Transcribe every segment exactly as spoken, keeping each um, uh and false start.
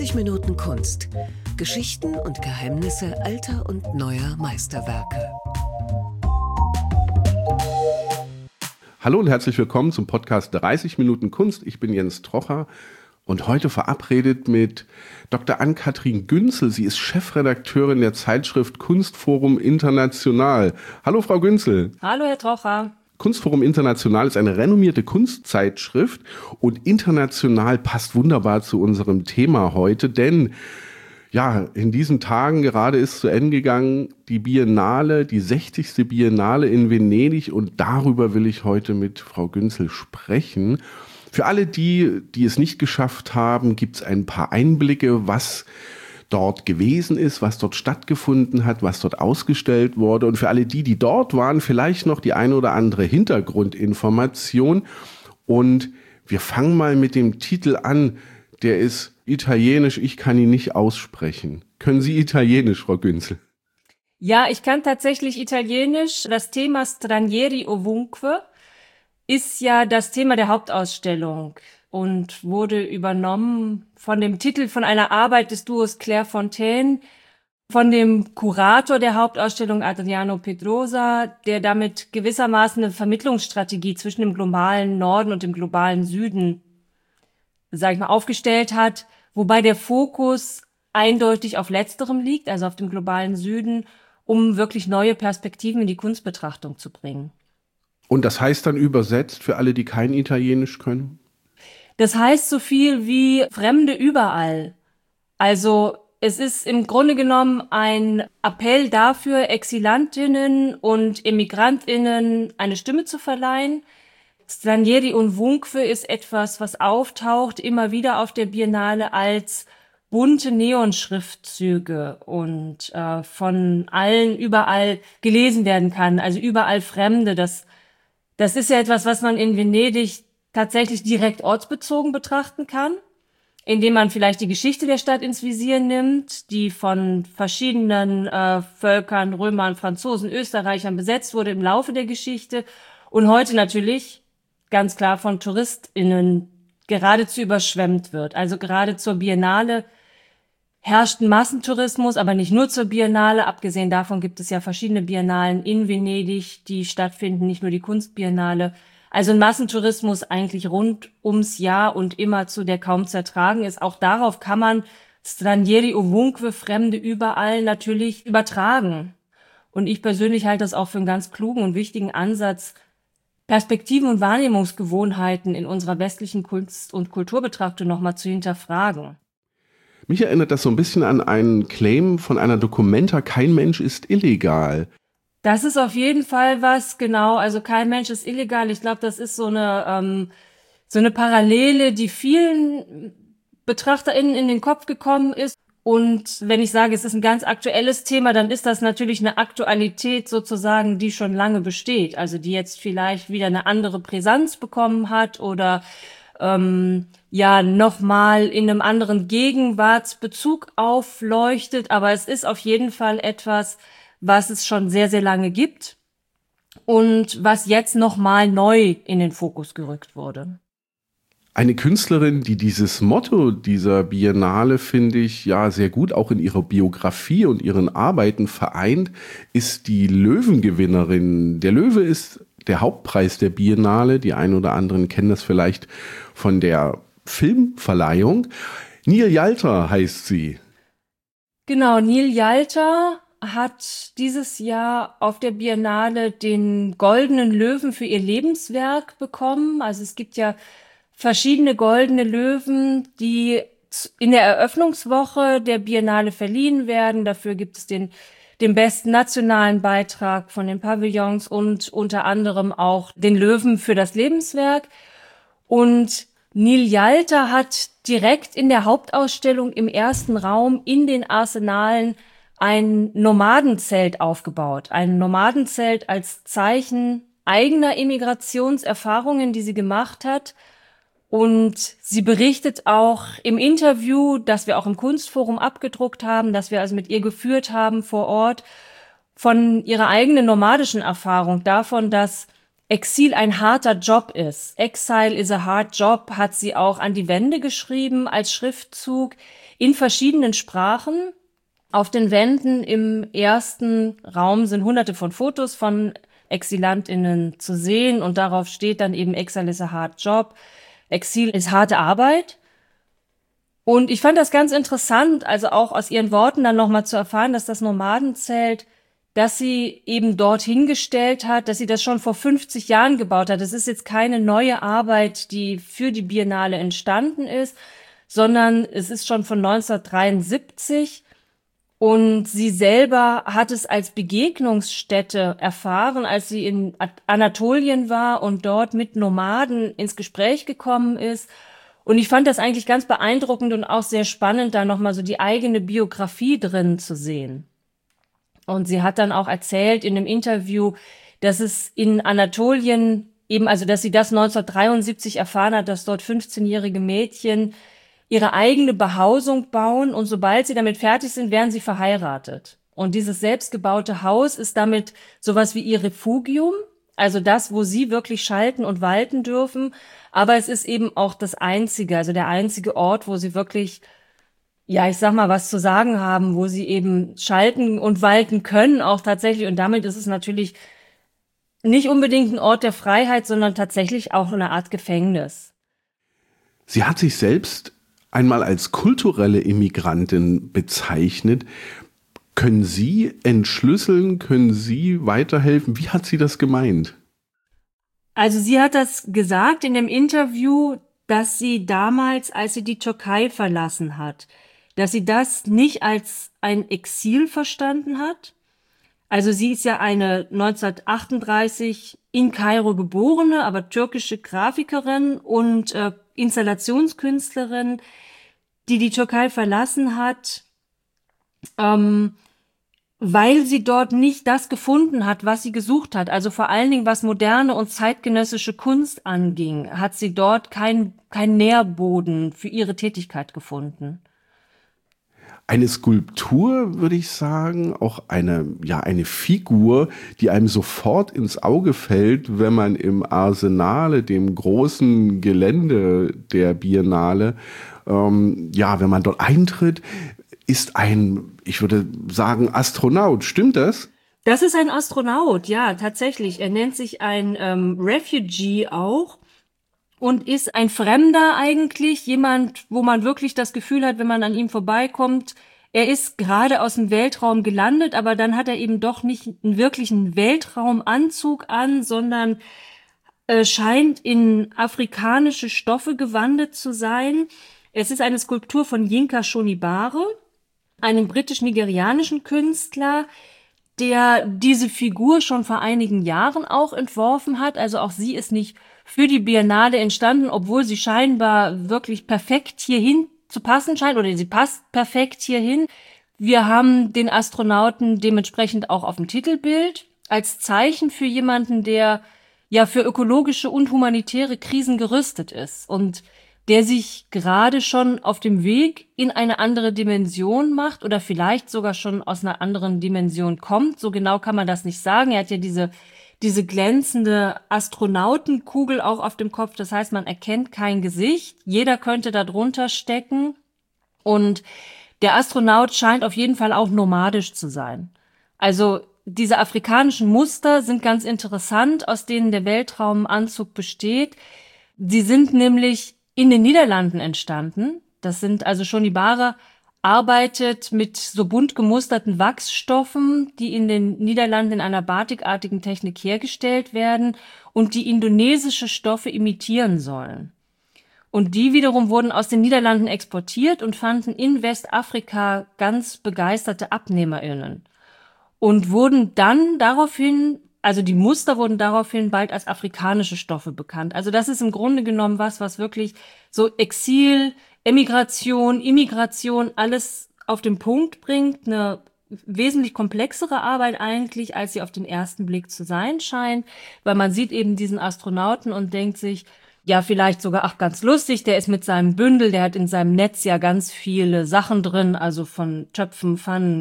dreißig Minuten Kunst. Geschichten und Geheimnisse alter und neuer Meisterwerke. Hallo und herzlich willkommen zum Podcast dreißig Minuten Kunst. Ich bin Jens Trocher und heute verabredet mit Doktor Ann-Kathrin Günzel. Sie ist Chefredakteurin der Zeitschrift Kunstforum International. Hallo Frau Günzel. Hallo Herr Trocher. Kunstforum International ist eine renommierte Kunstzeitschrift und international passt wunderbar zu unserem Thema heute, denn ja, in diesen Tagen gerade ist zu Ende gegangen die Biennale, die sechzigste Biennale in Venedig und darüber will ich heute mit Frau Günzel sprechen. Für alle die, die es nicht geschafft haben, gibt es ein paar Einblicke, was dort gewesen ist, was dort stattgefunden hat, was dort ausgestellt wurde. Und für alle die, die dort waren, vielleicht noch die eine oder andere Hintergrundinformation. Und wir fangen mal mit dem Titel an, der ist italienisch, ich kann ihn nicht aussprechen. Können Sie Italienisch, Frau Günzel? Ja, ich kann tatsächlich Italienisch. Das Thema Stranieri ovunque ist ja das Thema der Hauptausstellung und wurde übernommen von dem Titel von einer Arbeit des Duos Clairefontaine, von dem Kurator der Hauptausstellung Adriano Pedrosa, der damit gewissermaßen eine Vermittlungsstrategie zwischen dem globalen Norden und dem globalen Süden, sag ich mal, aufgestellt hat, wobei der Fokus eindeutig auf Letzterem liegt, also auf dem globalen Süden, um wirklich neue Perspektiven in die Kunstbetrachtung zu bringen. Und das heißt dann übersetzt für alle, die kein Italienisch können? Das heißt so viel wie Fremde überall. Also es ist im Grunde genommen ein Appell dafür, Exilantinnen und Immigrantinnen eine Stimme zu verleihen. Stranieri ovunque ist etwas, was auftaucht immer wieder auf der Biennale als bunte Neonschriftzüge und äh, von allen überall gelesen werden kann, also überall Fremde. Das, das ist ja etwas, was man in Venedig tatsächlich direkt ortsbezogen betrachten kann, indem man vielleicht die Geschichte der Stadt ins Visier nimmt, die von verschiedenen äh, Völkern, Römern, Franzosen, Österreichern besetzt wurde im Laufe der Geschichte und heute natürlich ganz klar von TouristInnen geradezu überschwemmt wird. Also gerade zur Biennale herrscht ein Massentourismus, aber nicht nur zur Biennale. Abgesehen davon gibt es ja verschiedene Biennalen in Venedig, die stattfinden, nicht nur die Kunstbiennale. Also ein Massentourismus eigentlich rund ums Jahr und immerzu, der kaum zu ertragen ist. Auch darauf kann man Stranieri ovunque, Fremde überall, natürlich übertragen. Und ich persönlich halte das auch für einen ganz klugen und wichtigen Ansatz, Perspektiven und Wahrnehmungsgewohnheiten in unserer westlichen Kunst- und Kulturbetrachtung nochmal zu hinterfragen. Mich erinnert das so ein bisschen an einen Claim von einer Documenta, kein Mensch ist illegal. Das ist auf jeden Fall was, genau, also kein Mensch ist illegal. Ich glaube, das ist so eine ähm, so eine Parallele, die vielen BetrachterInnen in den Kopf gekommen ist. Und wenn ich sage, es ist ein ganz aktuelles Thema, dann ist das natürlich eine Aktualität sozusagen, die schon lange besteht. Also die jetzt vielleicht wieder eine andere Brisanz bekommen hat oder ähm, ja nochmal in einem anderen Gegenwartsbezug aufleuchtet. Aber es ist auf jeden Fall etwas, was es schon sehr, sehr lange gibt und was jetzt nochmal neu in den Fokus gerückt wurde. Eine Künstlerin, die dieses Motto dieser Biennale, finde ich, ja sehr gut auch in ihrer Biografie und ihren Arbeiten vereint, ist die Löwengewinnerin. Der Löwe ist der Hauptpreis der Biennale. Die einen oder anderen kennen das vielleicht von der Filmverleihung. Nil Yalta heißt sie. Genau, Nil Yalta hat dieses Jahr auf der Biennale den Goldenen Löwen für ihr Lebenswerk bekommen. Also es gibt ja verschiedene Goldene Löwen, die in der Eröffnungswoche der Biennale verliehen werden. Dafür gibt es den, den besten nationalen Beitrag von den Pavillons und unter anderem auch den Löwen für das Lebenswerk. Und Nil Yalta hat direkt in der Hauptausstellung im ersten Raum in den Arsenalen ein Nomadenzelt aufgebaut. Ein Nomadenzelt als Zeichen eigener Immigrationserfahrungen, die sie gemacht hat. Und sie berichtet auch im Interview, das wir auch im Kunstforum abgedruckt haben, das wir also mit ihr geführt haben vor Ort, von ihrer eigenen nomadischen Erfahrung, davon, dass Exil ein harter Job ist. Exile is a hard job hat sie auch an die Wände geschrieben als Schriftzug in verschiedenen Sprachen. Auf den Wänden im ersten Raum sind hunderte von Fotos von ExilantInnen zu sehen und darauf steht dann eben Exile is a hard job. Exil ist harte Arbeit. Und ich fand das ganz interessant, also auch aus ihren Worten dann nochmal zu erfahren, dass das Nomadenzelt, dass sie eben dorthin gestellt hat, dass sie das schon vor fünfzig Jahren gebaut hat. Das ist jetzt keine neue Arbeit, die für die Biennale entstanden ist, sondern es ist schon von neunzehnhundertdreiundsiebzig und sie selber hat es als Begegnungsstätte erfahren, als sie in Anatolien war und dort mit Nomaden ins Gespräch gekommen ist. Und ich fand das eigentlich ganz beeindruckend und auch sehr spannend, da nochmal so die eigene Biografie drin zu sehen. Und sie hat dann auch erzählt in einem Interview, dass es in Anatolien eben, also dass sie das neunzehnhundertdreiundsiebzig erfahren hat, dass dort fünfzehnjährige Mädchen ihre eigene Behausung bauen und sobald sie damit fertig sind, werden sie verheiratet. Und dieses selbstgebaute Haus ist damit sowas wie ihr Refugium, also das, wo sie wirklich schalten und walten dürfen. Aber es ist eben auch das einzige, also der einzige Ort, wo sie wirklich, ja, ich sag mal, was zu sagen haben, wo sie eben schalten und walten können auch tatsächlich. Und damit ist es natürlich nicht unbedingt ein Ort der Freiheit, sondern tatsächlich auch eine Art Gefängnis. Sie hat sich selbst einmal als kulturelle Immigrantin bezeichnet. Können Sie entschlüsseln, können Sie weiterhelfen? Wie hat sie das gemeint? Also sie hat das gesagt in dem Interview, dass sie damals, als sie die Türkei verlassen hat, dass sie das nicht als ein Exil verstanden hat. Also sie ist ja eine neunzehnhundertachtunddreißig in Kairo geborene, aber türkische Grafikerin und äh, Installationskünstlerin, die die Türkei verlassen hat, ähm, weil sie dort nicht das gefunden hat, was sie gesucht hat. Also vor allen Dingen, was moderne und zeitgenössische Kunst anging, hat sie dort kein, kein Nährboden für ihre Tätigkeit gefunden. Eine Skulptur, würde ich sagen, auch eine, ja, eine Figur, die einem sofort ins Auge fällt, wenn man im Arsenale, dem großen Gelände der Biennale, ähm, ja, wenn man dort eintritt, ist ein, ich würde sagen, Astronaut. Stimmt das? Das ist ein Astronaut, ja, tatsächlich. Er nennt sich ein ähm, Refugee auch. Und ist ein Fremder eigentlich, jemand, wo man wirklich das Gefühl hat, wenn man an ihm vorbeikommt, er ist gerade aus dem Weltraum gelandet, aber dann hat er eben doch nicht einen wirklichen Weltraumanzug an, sondern äh, scheint in afrikanische Stoffe gewandelt zu sein. Es ist eine Skulptur von Yinka Shonibare, einem britisch-nigerianischen Künstler, der diese Figur schon vor einigen Jahren auch entworfen hat. Also auch sie ist nicht für die Biennale entstanden, obwohl sie scheinbar wirklich perfekt hierhin zu passen scheint oder sie passt perfekt hierhin. Wir haben den Astronauten dementsprechend auch auf dem Titelbild als Zeichen für jemanden, der ja für ökologische und humanitäre Krisen gerüstet ist und der sich gerade schon auf dem Weg in eine andere Dimension macht oder vielleicht sogar schon aus einer anderen Dimension kommt. So genau kann man das nicht sagen. Er hat ja diese diese glänzende Astronautenkugel auch auf dem Kopf. Das heißt, man erkennt kein Gesicht. Jeder könnte da drunter stecken. Und der Astronaut scheint auf jeden Fall auch nomadisch zu sein. Also diese afrikanischen Muster sind ganz interessant, aus denen der Weltraumanzug besteht. Sie sind nämlich in den Niederlanden entstanden. Das sind also Shonibare arbeitet mit so bunt gemusterten Wachsstoffen, die in den Niederlanden in einer batikartigen Technik hergestellt werden und die indonesische Stoffe imitieren sollen. Und die wiederum wurden aus den Niederlanden exportiert und fanden in Westafrika ganz begeisterte AbnehmerInnen und wurden dann daraufhin, also die Muster wurden daraufhin bald als afrikanische Stoffe bekannt. Also das ist im Grunde genommen was, was wirklich so Exil, Emigration, Immigration, alles auf den Punkt bringt, eine wesentlich komplexere Arbeit eigentlich, als sie auf den ersten Blick zu sein scheint, weil man sieht eben diesen Astronauten und denkt sich, ja, vielleicht sogar, ach, ganz lustig, der ist mit seinem Bündel, der hat in seinem Netz ja ganz viele Sachen drin, also von Töpfen, Pfannen,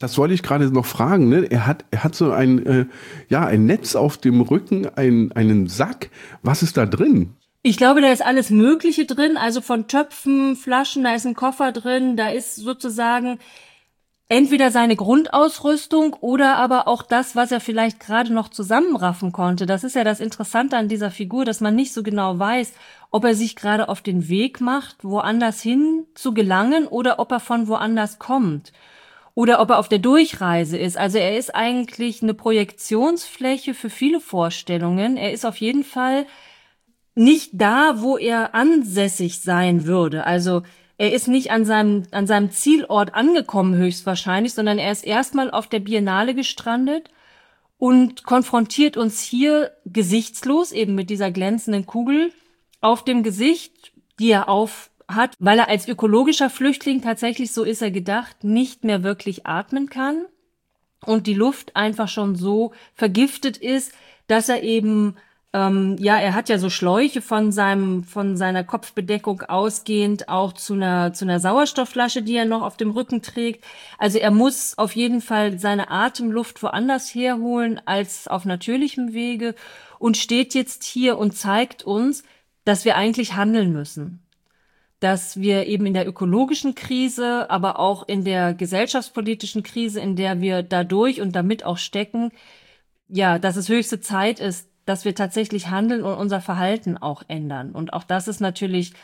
Das wollte ich gerade noch fragen. Ne? Er hat, er hat so ein, äh, ja, ein Netz auf dem Rücken, ein, einen Sack. Was ist da drin? Ich glaube, da ist alles Mögliche drin, also von Töpfen, Flaschen, da ist ein Koffer drin, da ist sozusagen entweder seine Grundausrüstung oder aber auch das, was er vielleicht gerade noch zusammenraffen konnte. Das ist ja das Interessante an dieser Figur, dass man nicht so genau weiß, ob er sich gerade auf den Weg macht, woanders hin zu gelangen oder ob er von woanders kommt. Oder ob er auf der Durchreise ist. Also er ist eigentlich eine Projektionsfläche für viele Vorstellungen. Er ist auf jeden Fall nicht da, wo er ansässig sein würde. Also er ist nicht an seinem, an seinem Zielort angekommen höchstwahrscheinlich, sondern er ist erstmal auf der Biennale gestrandet und konfrontiert uns hier gesichtslos eben mit dieser glänzenden Kugel auf dem Gesicht, die er auf hat, weil er als ökologischer Flüchtling tatsächlich, so ist er gedacht, nicht mehr wirklich atmen kann und die Luft einfach schon so vergiftet ist, dass er eben, ähm, ja, er hat ja so Schläuche von seinem, von seiner Kopfbedeckung ausgehend auch zu einer, zu einer Sauerstoffflasche, die er noch auf dem Rücken trägt. Also er muss auf jeden Fall seine Atemluft woanders herholen als auf natürlichem Wege und steht jetzt hier und zeigt uns, dass wir eigentlich handeln müssen. Dass wir eben in der ökologischen Krise, aber auch in der gesellschaftspolitischen Krise, in der wir dadurch und damit auch stecken, ja, dass es höchste Zeit ist, dass wir tatsächlich handeln und unser Verhalten auch ändern. Und auch das ist natürlich,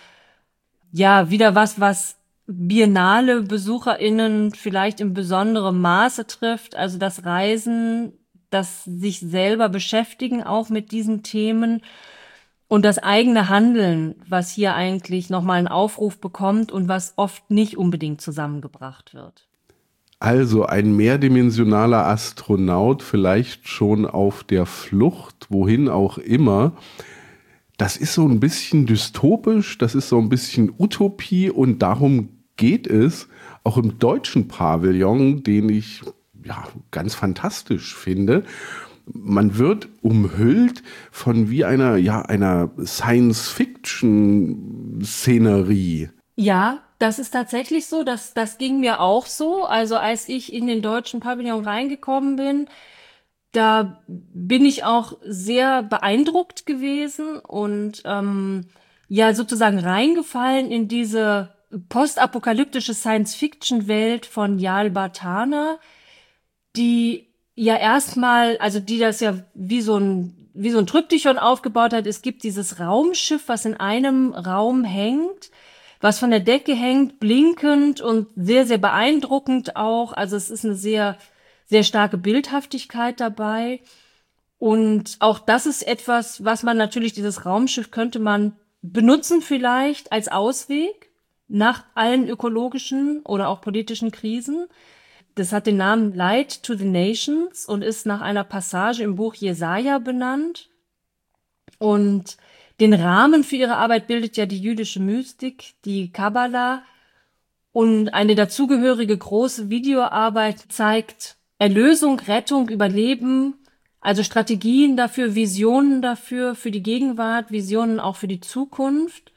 ja, wieder was, was biennale BesucherInnen vielleicht in besonderem Maße trifft. Also das Reisen, das sich selber beschäftigen auch mit diesen Themen. Und das eigene Handeln, was hier eigentlich nochmal einen Aufruf bekommt und was oft nicht unbedingt zusammengebracht wird. Also ein mehrdimensionaler Astronaut, vielleicht schon auf der Flucht, wohin auch immer. Das ist so ein bisschen dystopisch, das ist so ein bisschen Utopie und darum geht es auch im deutschen Pavillon, den ich ja ganz fantastisch finde. Man wird umhüllt von wie einer, ja, einer Science-Fiction-Szenerie. Ja, das ist tatsächlich so. Das, das ging mir auch so. Also als ich in den deutschen Pavillon reingekommen bin, da bin ich auch sehr beeindruckt gewesen und ähm, ja sozusagen reingefallen in diese postapokalyptische Science-Fiction-Welt von Jal Bartana, die ja erstmal, also die das ja wie so ein wie so ein Triptychon aufgebaut hat. Es gibt dieses Raumschiff, was in einem Raum hängt, was von der Decke hängt, blinkend und sehr, sehr beeindruckend auch. Also es ist eine sehr, sehr starke Bildhaftigkeit dabei. Und auch das ist etwas, was man natürlich, dieses Raumschiff könnte man benutzen vielleicht als Ausweg nach allen ökologischen oder auch politischen Krisen. Das hat den Namen Light to the Nations und ist nach einer Passage im Buch Jesaja benannt. Und den Rahmen für ihre Arbeit bildet ja die jüdische Mystik, die Kabbala. Und eine dazugehörige große Videoarbeit zeigt Erlösung, Rettung, Überleben, also Strategien dafür, Visionen dafür, für die Gegenwart, Visionen auch für die Zukunft.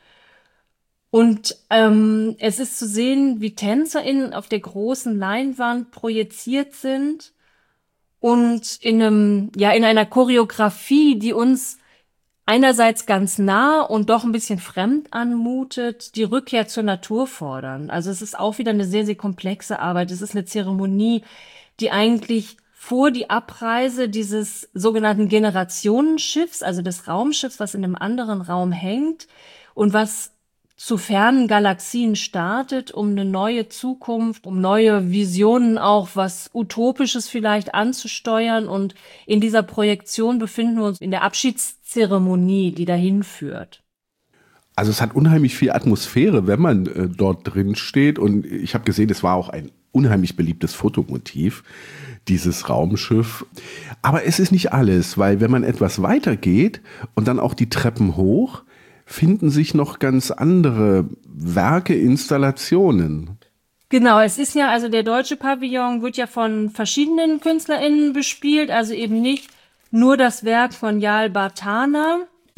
Und ähm, es ist zu sehen, wie TänzerInnen auf der großen Leinwand projiziert sind und in einem, ja, in einer Choreografie, die uns einerseits ganz nah und doch ein bisschen fremd anmutet, die Rückkehr zur Natur fordern. Also es ist auch wieder eine sehr, sehr komplexe Arbeit. Es ist eine Zeremonie, die eigentlich vor die Abreise dieses sogenannten Generationenschiffs, also des Raumschiffs, was in einem anderen Raum hängt und was zu fernen Galaxien startet, um eine neue Zukunft, um neue Visionen auch, was Utopisches vielleicht anzusteuern. Und in dieser Projektion befinden wir uns in der Abschiedszeremonie, die dahin führt. Also es hat unheimlich viel Atmosphäre, wenn man äh, dort drin steht. Und ich habe gesehen, es war auch ein unheimlich beliebtes Fotomotiv, dieses Raumschiff. Aber es ist nicht alles, weil wenn man etwas weiter geht und dann auch die Treppen hoch, finden sich noch ganz andere Werke, Installationen. Genau, es ist ja, also der deutsche Pavillon wird ja von verschiedenen KünstlerInnen bespielt, also eben nicht nur das Werk von Jal Bartana,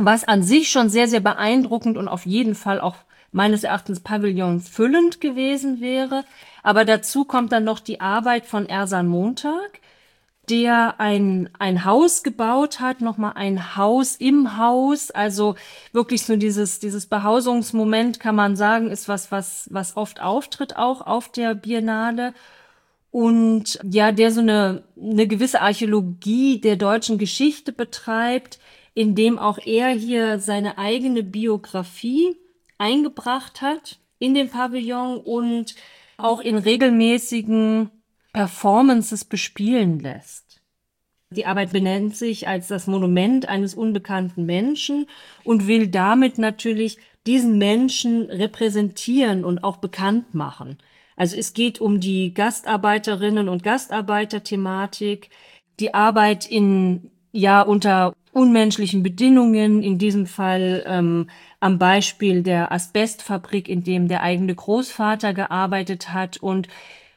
was an sich schon sehr, sehr beeindruckend und auf jeden Fall auch meines Erachtens pavillonfüllend gewesen wäre. Aber dazu kommt dann noch die Arbeit von Ersan Montag, der ein, ein Haus gebaut hat, nochmal ein Haus im Haus. Also wirklich so dieses, dieses Behausungsmoment, kann man sagen, ist was, was, was oft auftritt auch auf der Biennale. Und ja, der so eine, eine gewisse Archäologie der deutschen Geschichte betreibt, indem auch er hier seine eigene Biografie eingebracht hat in den Pavillon und auch in regelmäßigen Performances bespielen lässt. Die Arbeit benennt sich als das Monument eines unbekannten Menschen und will damit natürlich diesen Menschen repräsentieren und auch bekannt machen. Also es geht um die Gastarbeiterinnen und Gastarbeiter-Thematik, die Arbeit in, ja, unter unmenschlichen Bedingungen, in diesem Fall ähm, am Beispiel der Asbestfabrik, in dem der eigene Großvater gearbeitet hat und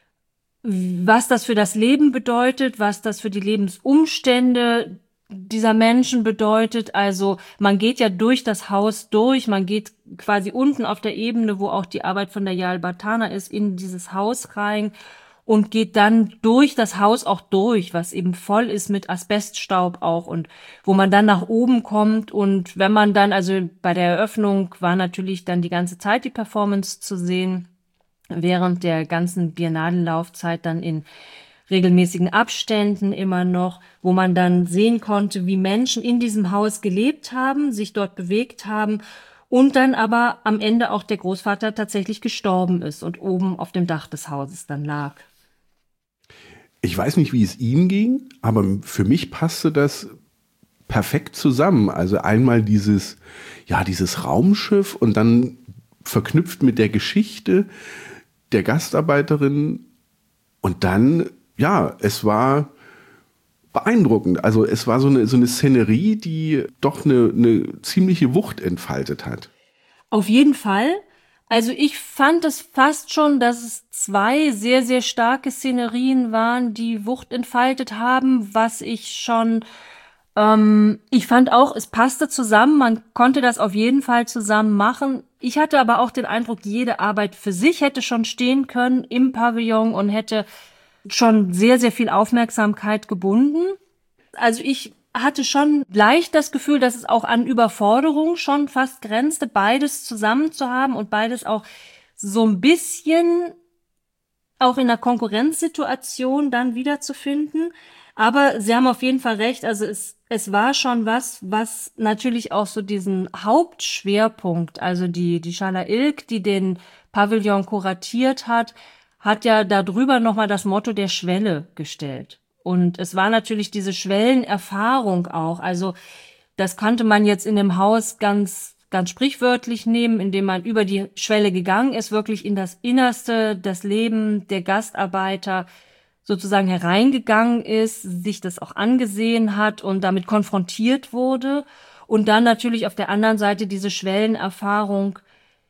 was das für das Leben bedeutet, was das für die Lebensumstände dieser Menschen bedeutet. Also man geht ja durch das Haus durch, man geht quasi unten auf der Ebene, wo auch die Arbeit von der Yael Bartana ist, in dieses Haus rein und geht dann durch das Haus auch durch, was eben voll ist mit Asbeststaub auch und wo man dann nach oben kommt und wenn man dann, also bei der Eröffnung war natürlich dann die ganze Zeit die Performance zu sehen, während der ganzen Biennale-Laufzeit dann in regelmäßigen Abständen immer noch, wo man dann sehen konnte, wie Menschen in diesem Haus gelebt haben, sich dort bewegt haben und dann aber am Ende auch der Großvater tatsächlich gestorben ist und oben auf dem Dach des Hauses dann lag. Ich weiß nicht, wie es ihm ging, aber für mich passte das perfekt zusammen. Also einmal dieses, ja, dieses Raumschiff und dann verknüpft mit der Geschichte der Gastarbeiterin und dann, ja, es war beeindruckend. Also es war so eine, so eine Szenerie, die doch eine, eine ziemliche Wucht entfaltet hat. Auf jeden Fall. Also ich fand es fast schon, dass es zwei sehr, sehr starke Szenerien waren, die Wucht entfaltet haben, was ich schon, ähm, ich fand auch, es passte zusammen, man konnte das auf jeden Fall zusammen machen. Ich hatte aber auch den Eindruck, jede Arbeit für sich hätte schon stehen können im Pavillon und hätte schon sehr, sehr viel Aufmerksamkeit gebunden. Also ich hatte schon leicht das Gefühl, dass es auch an Überforderung schon fast grenzte, beides zusammen zu haben und beides auch so ein bisschen auch in einer Konkurrenzsituation dann wiederzufinden. Aber Sie haben auf jeden Fall recht, also es, es war schon was, was natürlich auch so diesen Hauptschwerpunkt, also die, die Schala Ilk, die den Pavillon kuratiert hat, hat ja darüber nochmal das Motto der Schwelle gestellt. Und es war natürlich diese Schwellenerfahrung auch. Also das konnte man jetzt in dem Haus ganz, ganz sprichwörtlich nehmen, indem man über die Schwelle gegangen ist, wirklich in das Innerste, das Leben der Gastarbeiter sozusagen hereingegangen ist, sich das auch angesehen hat und damit konfrontiert wurde. Und dann natürlich auf der anderen Seite diese Schwellenerfahrung,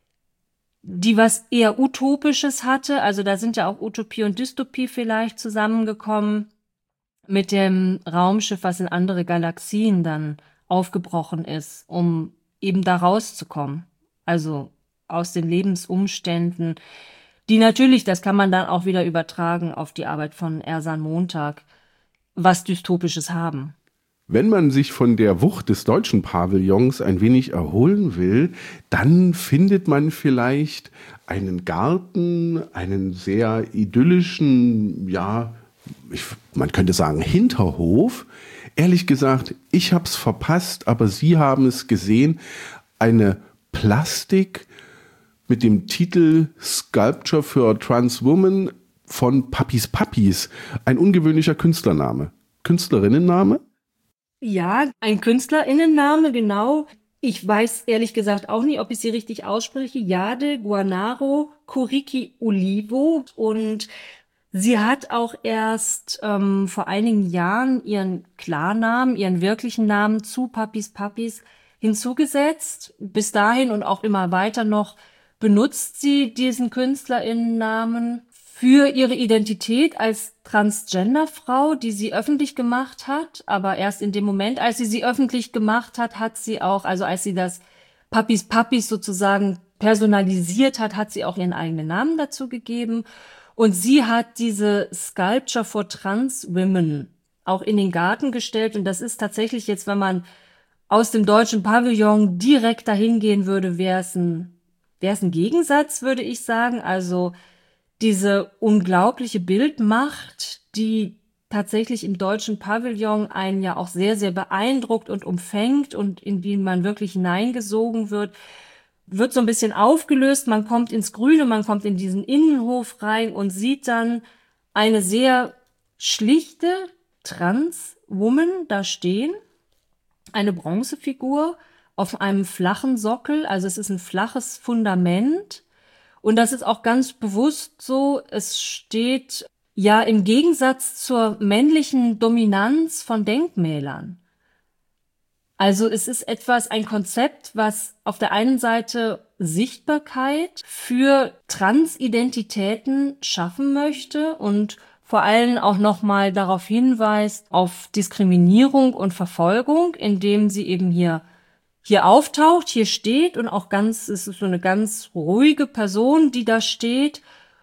die was eher Utopisches hatte. Also da sind ja auch Utopie und Dystopie vielleicht zusammengekommen mit dem Raumschiff, was in andere Galaxien dann aufgebrochen ist, um eben da rauszukommen. Also aus den Lebensumständen, die natürlich, das kann man dann auch wieder übertragen auf die Arbeit von Ersan Montag, was Dystopisches haben. Wenn man sich von der Wucht des deutschen Pavillons ein wenig erholen will, dann findet man vielleicht einen Garten, einen sehr idyllischen, ja, ich, man könnte sagen Hinterhof. Ehrlich gesagt, ich habe es verpasst, aber Sie haben es gesehen. Eine Plastik mit dem Titel Sculpture for a Trans Woman von Papis Papis. Ein ungewöhnlicher Künstlername. Künstlerinnenname? Ja, ein Künstlerinnenname, genau. Ich weiß ehrlich gesagt auch nicht, ob ich sie richtig ausspreche. Jade Guanaro Kuriki Olivo. Und sie hat auch erst ähm, vor einigen Jahren ihren Klarnamen, ihren wirklichen Namen zu Papis Papis hinzugesetzt. Bis dahin und auch immer weiter noch benutzt sie diesen Künstlerinnennamen für ihre Identität als Transgender-Frau, die sie öffentlich gemacht hat. Aber erst in dem Moment, als sie sie öffentlich gemacht hat, hat sie auch, also als sie das Papis Papis sozusagen personalisiert hat, hat sie auch ihren eigenen Namen dazu gegeben. Und sie hat diese Sculpture for Trans Women auch in den Garten gestellt. Und das ist tatsächlich jetzt, wenn man aus dem deutschen Pavillon direkt dahin gehen würde, wäre es ein, wäre es ein Gegensatz, würde ich sagen. Also diese unglaubliche Bildmacht, die tatsächlich im deutschen Pavillon einen ja auch sehr, sehr beeindruckt und umfängt und in die man wirklich hineingesogen wird, wird so ein bisschen aufgelöst. Man kommt ins Grüne, man kommt in diesen Innenhof rein und sieht dann eine sehr schlichte Trans-Woman da stehen, eine Bronzefigur auf einem flachen Sockel, also es ist ein flaches Fundament. Und das ist auch ganz bewusst so, es steht ja im Gegensatz zur männlichen Dominanz von Denkmälern. Also es ist etwas, ein Konzept, was auf der einen Seite Sichtbarkeit für Transidentitäten schaffen möchte und vor allem auch nochmal darauf hinweist, auf Diskriminierung und Verfolgung, indem sie eben hier hier auftaucht, hier steht und auch ganz, es ist so eine ganz ruhige Person, die da steht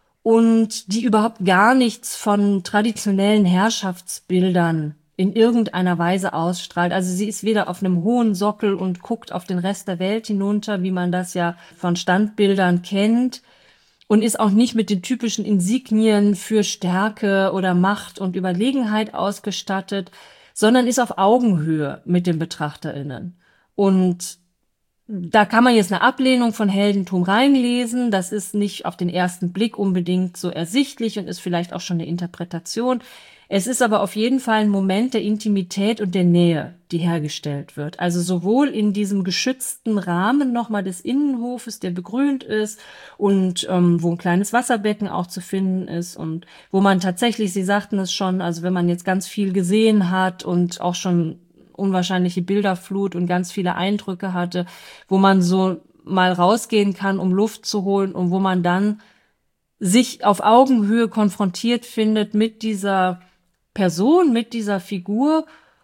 und die überhaupt gar nichts von traditionellen Herrschaftsbildern in irgendeiner Weise ausstrahlt. Also sie ist weder auf einem hohen Sockel und guckt auf den Rest der Welt hinunter, wie man das ja von Standbildern kennt, und ist auch nicht mit den typischen Insignien für Stärke oder Macht und Überlegenheit ausgestattet, sondern ist auf Augenhöhe mit den BetrachterInnen. Und da kann man jetzt eine Ablehnung von Heldentum reinlesen. Das ist nicht auf den ersten Blick unbedingt so ersichtlich und ist vielleicht auch schon eine Interpretation. Es ist aber auf jeden Fall ein Moment der Intimität und der Nähe, die hergestellt wird. Also sowohl in diesem geschützten Rahmen nochmal des Innenhofes, der begrünt ist und ähm, wo ein kleines Wasserbecken auch zu finden ist und wo man tatsächlich, Sie sagten es schon, also wenn man jetzt ganz viel gesehen hat und auch schon unwahrscheinliche Bilderflut und ganz viele Eindrücke hatte, wo man so mal rausgehen kann, um Luft zu holen und wo man dann sich auf Augenhöhe konfrontiert findet mit dieser Person, mit dieser Figur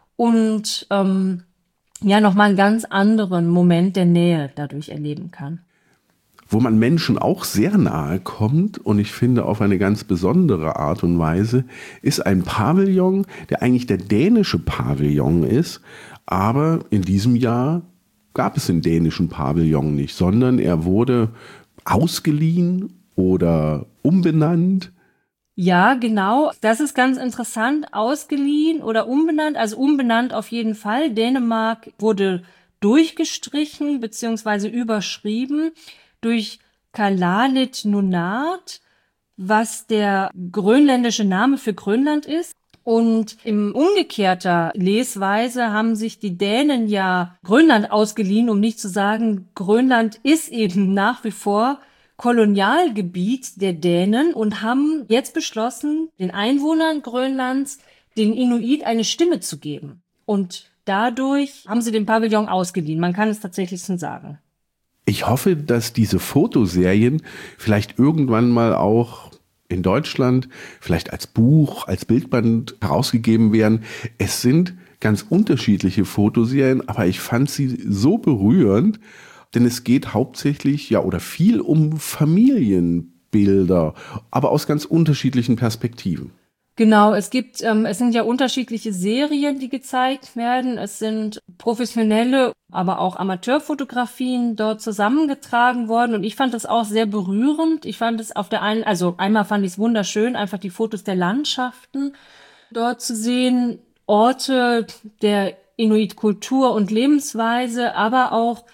und ähm, ja nochmal einen ganz anderen Moment der Nähe dadurch erleben kann. Wo man Menschen auch sehr nahe kommt und ich finde auf eine ganz besondere Art und Weise, ist ein Pavillon, der eigentlich der dänische Pavillon ist, aber in diesem Jahr gab es den dänischen Pavillon nicht, sondern er wurde ausgeliehen oder umbenannt. Ja, genau. Das ist ganz interessant. Ausgeliehen oder umbenannt. Also umbenannt auf jeden Fall. Dänemark wurde durchgestrichen bzw. überschrieben durch Kalalit Nunaat, was der grönländische Name für Grönland ist. Und in umgekehrter Lesweise haben sich die Dänen ja Grönland ausgeliehen, um nicht zu sagen, Grönland ist eben nach wie vor Kolonialgebiet der Dänen und haben jetzt beschlossen, den Einwohnern Grönlands, den Inuit, eine Stimme zu geben. Und dadurch haben sie den Pavillon ausgeliehen. Man kann es tatsächlich so sagen. Ich hoffe, dass diese Fotoserien vielleicht irgendwann mal auch in Deutschland, vielleicht als Buch, als Bildband herausgegeben werden. Es sind ganz unterschiedliche Fotoserien, aber ich fand sie so berührend, denn es geht hauptsächlich, ja, oder viel um Familienbilder, aber aus ganz unterschiedlichen Perspektiven. Genau, es gibt, ähm, es sind ja unterschiedliche Serien, die gezeigt werden. Es sind professionelle, aber auch Amateurfotografien dort zusammengetragen worden. Und ich fand das auch sehr berührend. Ich fand es auf der einen, also einmal fand ich es wunderschön, einfach die Fotos der Landschaften dort zu sehen, Orte der Inuit-Kultur und Lebensweise, aber auch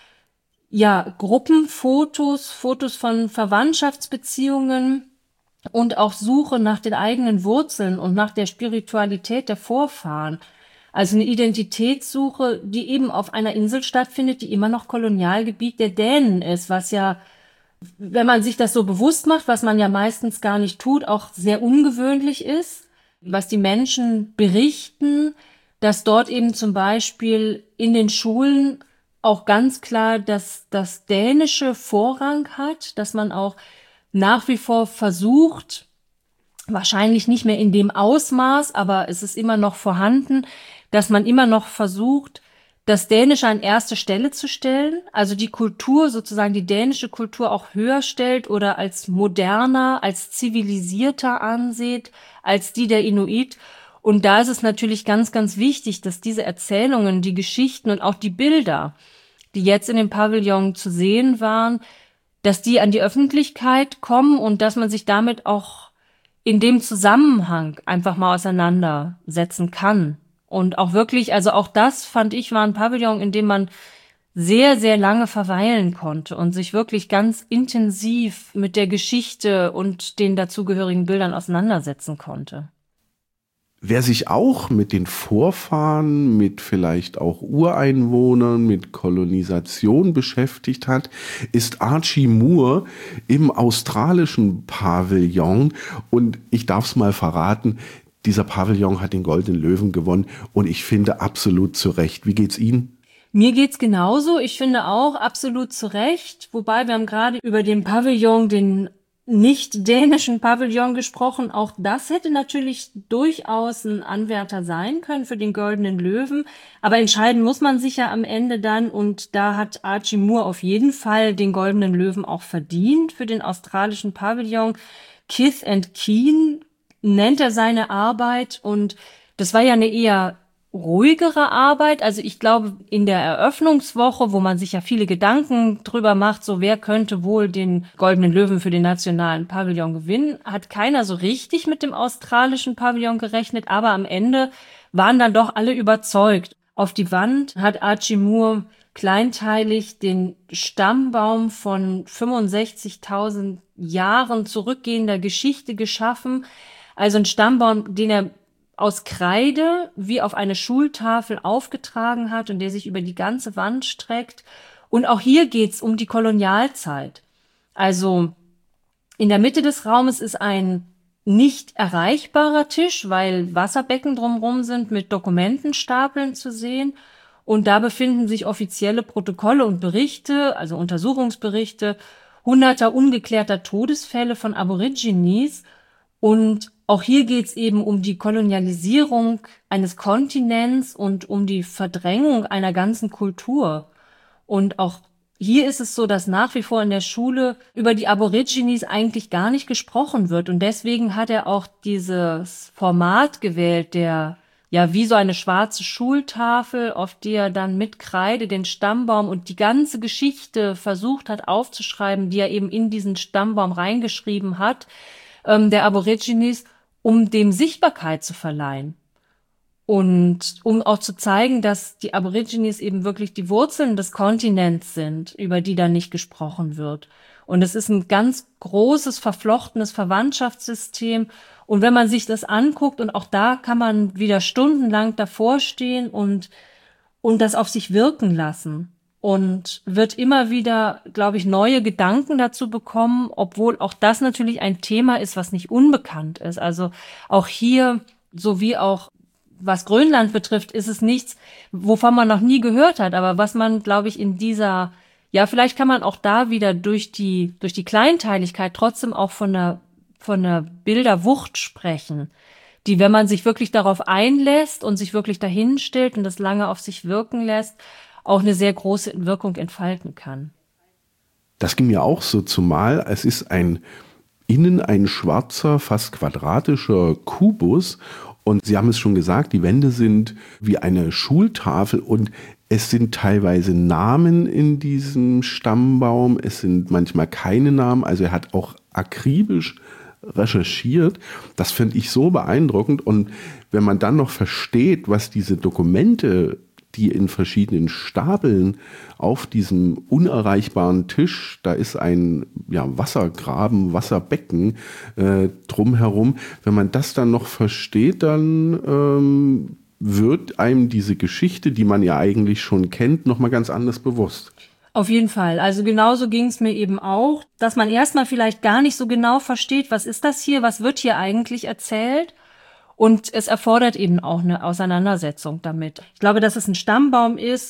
ja, Gruppenfotos, Fotos von Verwandtschaftsbeziehungen und auch Suche nach den eigenen Wurzeln und nach der Spiritualität der Vorfahren. Also eine Identitätssuche, die eben auf einer Insel stattfindet, die immer noch Kolonialgebiet der Dänen ist, was ja, wenn man sich das so bewusst macht, was man ja meistens gar nicht tut, auch sehr ungewöhnlich ist, was die Menschen berichten, dass dort eben zum Beispiel in den Schulen auch ganz klar, dass das Dänische Vorrang hat, dass man auch nach wie vor versucht, wahrscheinlich nicht mehr in dem Ausmaß, aber es ist immer noch vorhanden, dass man immer noch versucht, das Dänische an erste Stelle zu stellen, also die Kultur, sozusagen die dänische Kultur auch höher stellt oder als moderner, als zivilisierter ansieht, als die der Inuit. Und da ist es natürlich ganz, ganz wichtig, dass diese Erzählungen, die Geschichten und auch die Bilder, die jetzt in dem Pavillon zu sehen waren, dass die an die Öffentlichkeit kommen und dass man sich damit auch in dem Zusammenhang einfach mal auseinandersetzen kann. Und auch wirklich, also auch das, fand ich, war ein Pavillon, in dem man sehr, sehr lange verweilen konnte und sich wirklich ganz intensiv mit der Geschichte und den dazugehörigen Bildern auseinandersetzen konnte. Wer sich auch mit den Vorfahren, mit vielleicht auch Ureinwohnern, mit Kolonisation beschäftigt hat, ist Archie Moore im australischen Pavillon. Und ich darf es mal verraten, dieser Pavillon hat den Goldenen Löwen gewonnen und ich finde absolut zu Recht. Wie geht's Ihnen? Mir geht's genauso. Ich finde auch absolut zu Recht. Wobei wir haben gerade über den Pavillon, den nicht dänischen Pavillon gesprochen. Auch das hätte natürlich durchaus ein Anwärter sein können für den Goldenen Löwen. Aber entscheiden muss man sich ja am Ende dann. Und da hat Archie Moore auf jeden Fall den Goldenen Löwen auch verdient für den australischen Pavillon. Kith and Keen nennt er seine Arbeit. Und das war ja eine eher ruhigere Arbeit. Also ich glaube, in der Eröffnungswoche, wo man sich ja viele Gedanken drüber macht, so wer könnte wohl den Goldenen Löwen für den nationalen Pavillon gewinnen, hat keiner so richtig mit dem australischen Pavillon gerechnet, aber am Ende waren dann doch alle überzeugt. Auf die Wand hat Archie Moore kleinteilig den Stammbaum von fünfundsechzigtausend Jahren zurückgehender Geschichte geschaffen. Also ein Stammbaum, den er aus Kreide wie auf eine Schultafel aufgetragen hat und der sich über die ganze Wand streckt. Und auch hier geht's um die Kolonialzeit. Also in der Mitte des Raumes ist ein nicht erreichbarer Tisch, weil Wasserbecken drumherum sind mit Dokumentenstapeln zu sehen. Und da befinden sich offizielle Protokolle und Berichte, also Untersuchungsberichte, hunderter ungeklärter Todesfälle von Aborigines. Und auch hier geht's eben um die Kolonialisierung eines Kontinents und um die Verdrängung einer ganzen Kultur. Und auch hier ist es so, dass nach wie vor in der Schule über die Aborigines eigentlich gar nicht gesprochen wird. Und deswegen hat er auch dieses Format gewählt, der ja wie so eine schwarze Schultafel, auf die er dann mit Kreide den Stammbaum und die ganze Geschichte versucht hat aufzuschreiben, die er eben in diesen Stammbaum reingeschrieben hat, ähm, der Aborigines, um dem Sichtbarkeit zu verleihen. Und um auch zu zeigen, dass die Aborigines eben wirklich die Wurzeln des Kontinents sind, über die dann nicht gesprochen wird. Und es ist ein ganz großes, verflochtenes Verwandtschaftssystem. Und wenn man sich das anguckt, und auch da kann man wieder stundenlang davor stehen und, und das auf sich wirken lassen. Und wird immer wieder, glaube ich, neue Gedanken dazu bekommen, obwohl auch das natürlich ein Thema ist, was nicht unbekannt ist. Also auch hier, sowie auch was Grönland betrifft, ist es nichts, wovon man noch nie gehört hat, aber was man, glaube ich, in dieser, ja, vielleicht kann man auch da wieder durch die, durch die Kleinteiligkeit trotzdem auch von einer, von einer Bilderwucht sprechen, die, wenn man sich wirklich darauf einlässt und sich wirklich dahin stellt und das lange auf sich wirken lässt, auch eine sehr große Wirkung entfalten kann. Das ging mir auch so, zumal es ist ein innen ein schwarzer, fast quadratischer Kubus und Sie haben es schon gesagt, die Wände sind wie eine Schultafel und es sind teilweise Namen in diesem Stammbaum, es sind manchmal keine Namen, also er hat auch akribisch recherchiert. Das finde ich so beeindruckend und wenn man dann noch versteht, was diese Dokumente, die in verschiedenen Stapeln auf diesem unerreichbaren Tisch, da ist ein ja, Wassergraben, Wasserbecken äh, drumherum. Wenn man das dann noch versteht, dann ähm, wird einem diese Geschichte, die man ja eigentlich schon kennt, nochmal ganz anders bewusst. Auf jeden Fall. Also genauso ging es mir eben auch, dass man erstmal vielleicht gar nicht so genau versteht, was ist das hier, was wird hier eigentlich erzählt. Und es erfordert eben auch eine Auseinandersetzung damit. Ich glaube, dass es ein Stammbaum ist,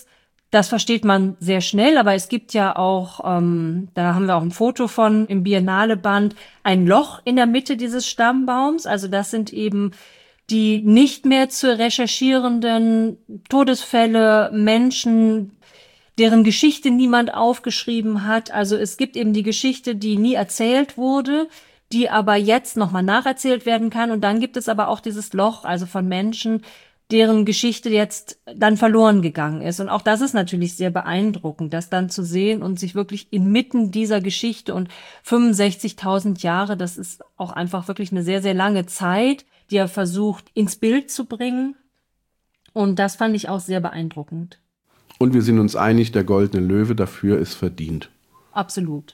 Das versteht man sehr schnell, aber es gibt ja auch, ähm, da haben wir auch ein Foto von im Biennale-Band, ein Loch in der Mitte dieses Stammbaums. Also das sind eben die nicht mehr zu recherchierenden Todesfälle, Menschen, deren Geschichte niemand aufgeschrieben hat. Also es gibt eben die Geschichte, die nie erzählt wurde, die aber jetzt nochmal nacherzählt werden kann. Und dann gibt es aber auch dieses Loch, also von Menschen, deren Geschichte jetzt dann verloren gegangen ist. Und auch das ist natürlich sehr beeindruckend, das dann zu sehen und sich wirklich inmitten dieser Geschichte und fünfundsechzigtausend Jahre, das ist auch einfach wirklich eine sehr, sehr lange Zeit, die er versucht, ins Bild zu bringen. Und das fand ich auch sehr beeindruckend. Und wir sind uns einig, der Goldene Löwe dafür ist verdient. Absolut.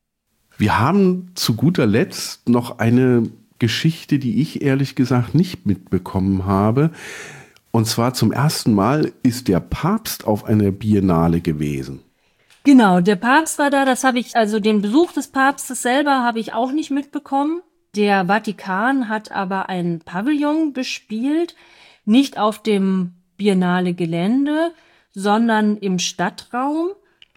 Wir haben zu guter Letzt noch eine Geschichte, die ich ehrlich gesagt nicht mitbekommen habe. Und zwar zum ersten Mal ist der Papst auf einer Biennale gewesen. Genau, der Papst war da, das habe ich, also den Besuch des Papstes selber habe ich auch nicht mitbekommen. Der Vatikan hat aber ein Pavillon bespielt, nicht auf dem Biennale-Gelände, sondern im Stadtraum.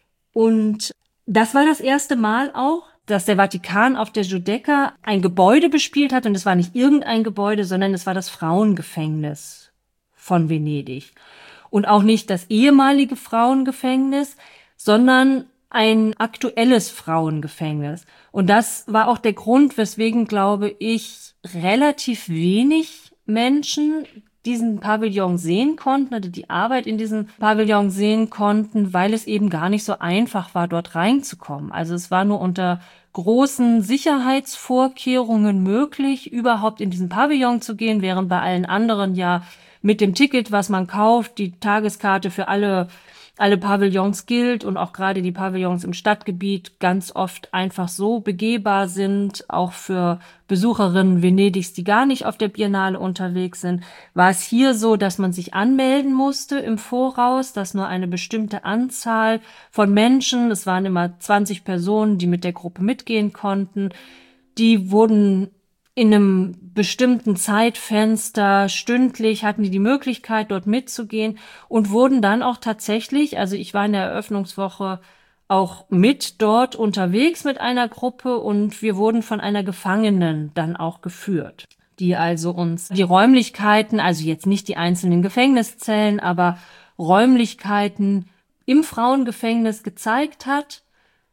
Und das war das erste Mal auch, dass der Vatikan auf der Giudecca ein Gebäude bespielt hat. Und es war nicht irgendein Gebäude, sondern es war das Frauengefängnis von Venedig. Und auch nicht das ehemalige Frauengefängnis, sondern ein aktuelles Frauengefängnis. Und das war auch der Grund, weswegen, glaube ich, relativ wenig Menschen diesen Pavillon sehen konnten oder die Arbeit in diesem Pavillon sehen konnten, weil es eben gar nicht so einfach war, dort reinzukommen. Also es war nur unter großen Sicherheitsvorkehrungen möglich, überhaupt in diesen Pavillon zu gehen, während bei allen anderen ja mit dem Ticket, was man kauft, die Tageskarte für alle alle Pavillons gilt und auch gerade die Pavillons im Stadtgebiet ganz oft einfach so begehbar sind, auch für Besucherinnen Venedigs, die gar nicht auf der Biennale unterwegs sind, war es hier so, dass man sich anmelden musste im Voraus, dass nur eine bestimmte Anzahl von Menschen, es waren immer zwanzig Personen, die mit der Gruppe mitgehen konnten, die wurden in einem bestimmten Zeitfenster stündlich hatten die die Möglichkeit, dort mitzugehen und wurden dann auch tatsächlich, also ich war in der Eröffnungswoche auch mit dort unterwegs mit einer Gruppe und wir wurden von einer Gefangenen dann auch geführt, die also uns die Räumlichkeiten, also jetzt nicht die einzelnen Gefängniszellen, aber Räumlichkeiten im Frauengefängnis gezeigt hat.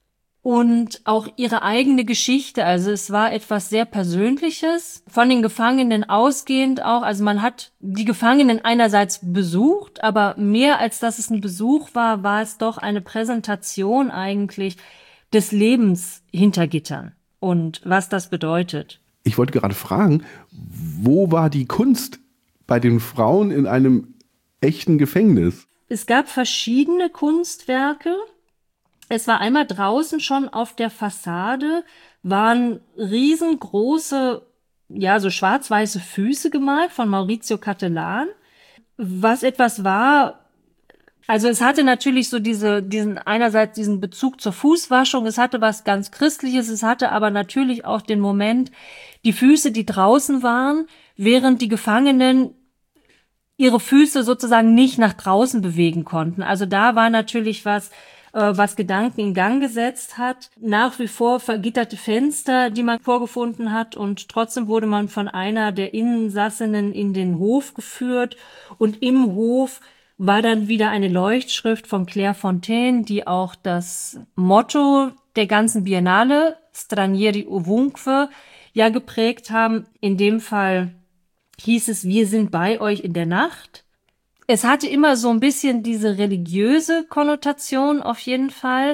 Und auch ihre eigene Geschichte, also es war etwas sehr Persönliches, von den Gefangenen ausgehend auch, also man hat die Gefangenen einerseits besucht, aber mehr als dass es ein Besuch war, war es doch eine Präsentation eigentlich des Lebens hinter Gittern und was das bedeutet. Ich wollte gerade fragen, wo war die Kunst bei den Frauen in einem echten Gefängnis? Es gab verschiedene Kunstwerke. Es war einmal draußen schon auf der Fassade, waren riesengroße, ja, so schwarz-weiße Füße gemalt von Maurizio Cattelan. Was etwas war, also es hatte natürlich so diese, diesen, einerseits diesen Bezug zur Fußwaschung, es hatte was ganz Christliches, es hatte aber natürlich auch den Moment, die Füße, die draußen waren, während die Gefangenen ihre Füße sozusagen nicht nach draußen bewegen konnten. Also da war natürlich was, was Gedanken in Gang gesetzt hat. Nach wie vor vergitterte Fenster, die man vorgefunden hat und trotzdem wurde man von einer der Insassinnen in den Hof geführt und im Hof war dann wieder eine Leuchtschrift von Claire Fontaine, die auch das Motto der ganzen Biennale, Stranieri ovunque, ja geprägt haben. In dem Fall hieß es, wir sind bei euch in der Nacht. Es hatte immer so ein bisschen diese religiöse Konnotation auf jeden Fall.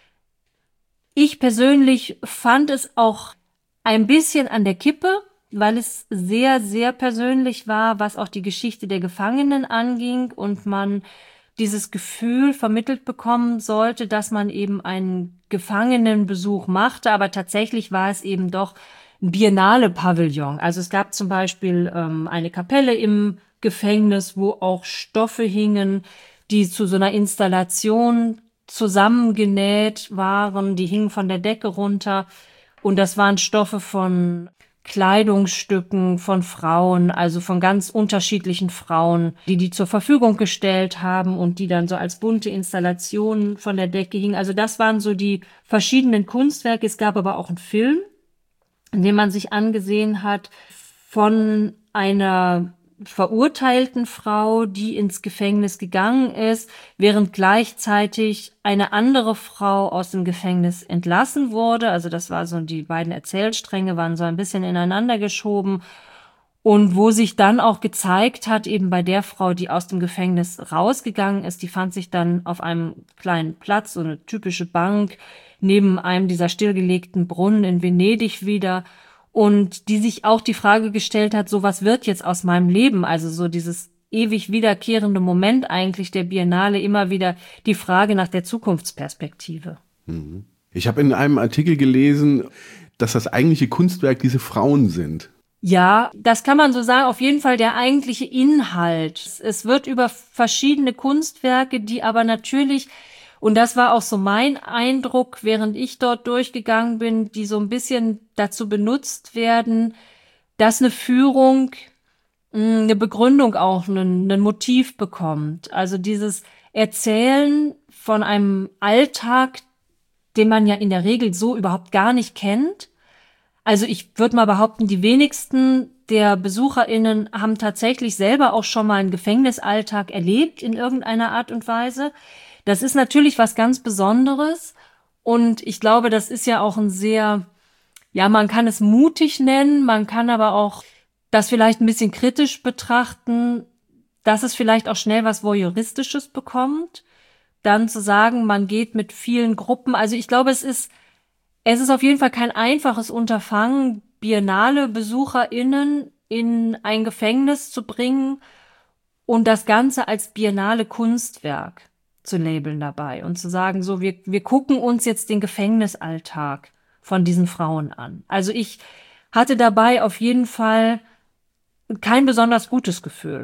Ich persönlich fand es auch ein bisschen an der Kippe, weil es sehr, sehr persönlich war, was auch die Geschichte der Gefangenen anging und man dieses Gefühl vermittelt bekommen sollte, dass man eben einen Gefangenenbesuch machte, aber tatsächlich war es eben doch ein Biennale-Pavillon. Also es gab zum Beispiel ähm, eine Kapelle im Gefängnis, wo auch Stoffe hingen, die zu so einer Installation zusammengenäht waren, die hingen von der Decke runter und das waren Stoffe von Kleidungsstücken von Frauen, also von ganz unterschiedlichen Frauen, die die zur Verfügung gestellt haben und die dann so als bunte Installationen von der Decke hingen. Also das waren so die verschiedenen Kunstwerke. Es gab aber auch einen Film, in dem man sich angesehen hat von einer verurteilten Frau, die ins Gefängnis gegangen ist, während gleichzeitig eine andere Frau aus dem Gefängnis entlassen wurde. Also das war so, die beiden Erzählstränge waren so ein bisschen ineinander geschoben. Und wo sich dann auch gezeigt hat, eben bei der Frau, die aus dem Gefängnis rausgegangen ist, die fand sich dann auf einem kleinen Platz, so eine typische Bank, neben einem dieser stillgelegten Brunnen in Venedig wieder. Und die sich auch die Frage gestellt hat, so was wird jetzt aus meinem Leben? Also so dieses ewig wiederkehrende Moment eigentlich der Biennale, immer wieder die Frage nach der Zukunftsperspektive. Ich habe in einem Artikel gelesen, dass das eigentliche Kunstwerk diese Frauen sind. Ja, das kann man so sagen, auf jeden Fall der eigentliche Inhalt. Es wird über verschiedene Kunstwerke, die aber natürlich, und das war auch so mein Eindruck, während ich dort durchgegangen bin, die so ein bisschen dazu benutzt werden, dass eine Führung eine Begründung auch, ein, ein Motiv bekommt. Also dieses Erzählen von einem Alltag, den man ja in der Regel so überhaupt gar nicht kennt. Also ich würde mal behaupten, die wenigsten der BesucherInnen haben tatsächlich selber auch schon mal einen Gefängnisalltag erlebt in irgendeiner Art und Weise. Das ist natürlich was ganz Besonderes und ich glaube, das ist ja auch ein sehr, ja, man kann es mutig nennen, man kann aber auch das vielleicht ein bisschen kritisch betrachten, dass es vielleicht auch schnell was Voyeuristisches bekommt, dann zu sagen, man geht mit vielen Gruppen, also ich glaube, es ist, es ist auf jeden Fall kein einfaches Unterfangen, Biennale-BesucherInnen in ein Gefängnis zu bringen und das Ganze als Biennale Kunstwerk zu labeln dabei und zu sagen, so, wir, wir gucken uns jetzt den Gefängnisalltag von diesen Frauen an. Also ich hatte dabei auf jeden Fall kein besonders gutes Gefühl.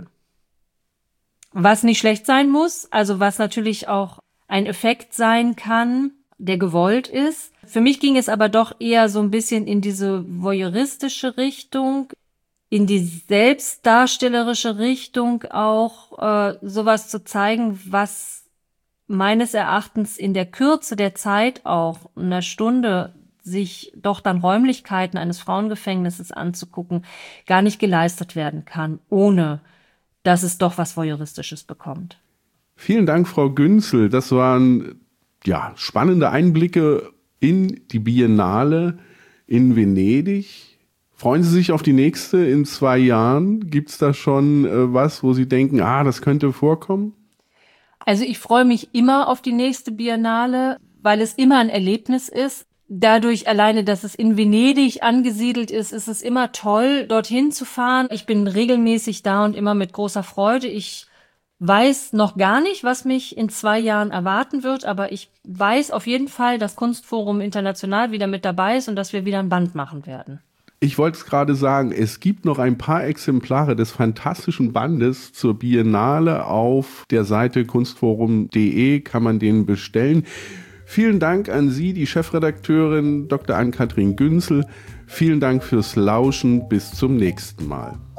Was nicht schlecht sein muss, also was natürlich auch ein Effekt sein kann, der gewollt ist. Für mich ging es aber doch eher so ein bisschen in diese voyeuristische Richtung, in die selbstdarstellerische Richtung auch, äh, sowas zu zeigen, was meines Erachtens in der Kürze der Zeit auch, einer Stunde, sich doch dann Räumlichkeiten eines Frauengefängnisses anzugucken, gar nicht geleistet werden kann, ohne dass es doch was Voyeuristisches bekommt. Vielen Dank, Frau Günzel. Das waren ja spannende Einblicke in die Biennale in Venedig. Freuen Sie sich auf die nächste in zwei Jahren? Gibt es da schon äh, was, wo Sie denken, ah, das könnte vorkommen? Also ich freue mich immer auf die nächste Biennale, weil es immer ein Erlebnis ist. Dadurch alleine, dass es in Venedig angesiedelt ist, ist es immer toll, dorthin zu fahren. Ich bin regelmäßig da und immer mit großer Freude. Ich weiß noch gar nicht, was mich in zwei Jahren erwarten wird, aber ich weiß auf jeden Fall, dass Kunstforum International wieder mit dabei ist und dass wir wieder ein Band machen werden. Ich wollte es gerade sagen, es gibt noch ein paar Exemplare des fantastischen Bandes zur Biennale. Auf der Seite kunstforum punkt de kann man den bestellen. Vielen Dank an Sie, die Chefredakteurin Doktor Ann-Kathrin Günzel. Vielen Dank fürs Lauschen. Bis zum nächsten Mal.